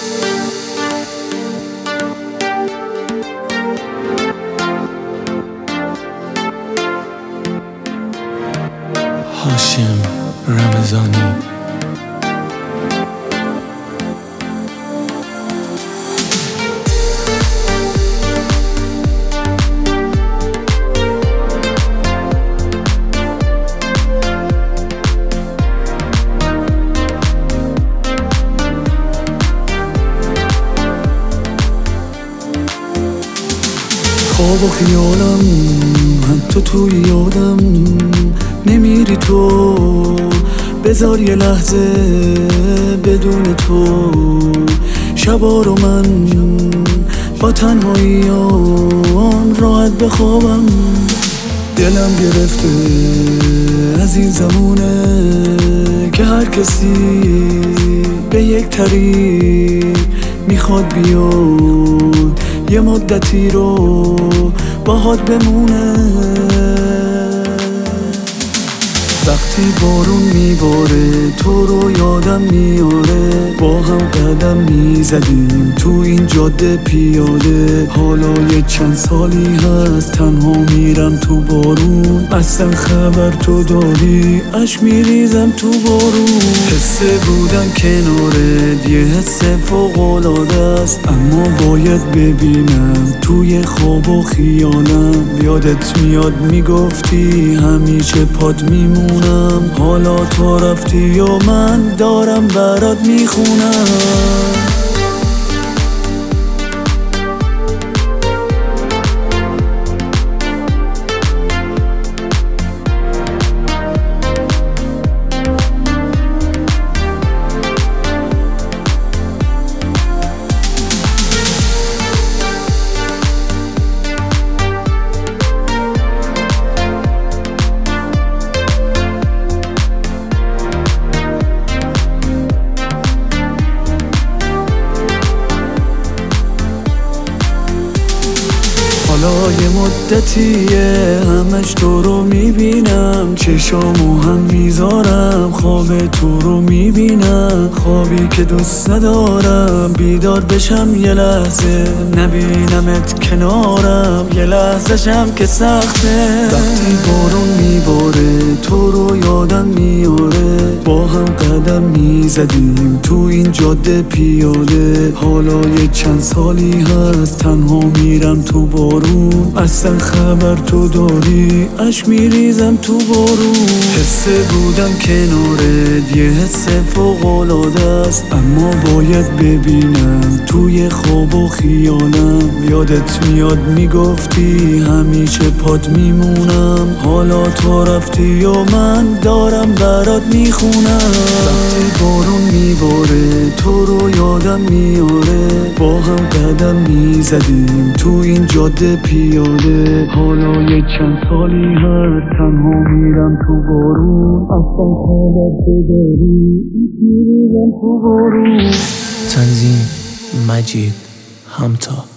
هاشم رمضانی. خواب و خیالم حتی توی یادم نمیری تو، بذار یه لحظه بدون تو شبا رو من با تنهاییام راحت بخوابم. دلم گرفته از این زمونه که هر کسی به یک طریق میخواد بیاد یه مدتی رو باهات بمونه. وقتی بارون میباره تو رو یادم میاره، با هم قدم میزدیم تو این جاده پیاده. حالا یه چند سالی هست تنها میرم تو بارون، اصلا خبر تو داری عشق میریزم تو بارون. حسه بودن کنارت یه حس فوق‌العاده است، اما باید ببینم توی خواب و خیالم. یادت میاد میگفتی همیشه پات میمونم، حالا تو رفتی و من دارم برات میخونم. حالا یه مدتیه همش تو رو میبینم، چشامو هم میذارم خواب تو رو میبینم. خوابی که دوست ندارم بیدار بشم یه لحظه نبینمت کنارم، یه لحظه‌شم که سخته. وقتی بارون میباره تو رو یادم میاره، با هم قدم میزدیم تو این جاده پیاده. حالا یه چند سالی هست تنها میرم تو بارون، اصلا خبر تو داری عشق میریزم تو بارون. حسه بودم کنارت یه حس فوق‌العاده است، اما باید ببینم توی خواب و خیالم. یادت میاد میگفتی همیشه پات میمونم، حالا تو رفتی و من دارم برات میخونم. وقتی بارون میباره تو رو یادم میاره، با هم قدم میزدیم تو این جاده پیاده. حالا یه چند سالی هست تنها میرم تو بارون، اصلا خبر بداری میرم تو بارون. تنظیم مجید همتا.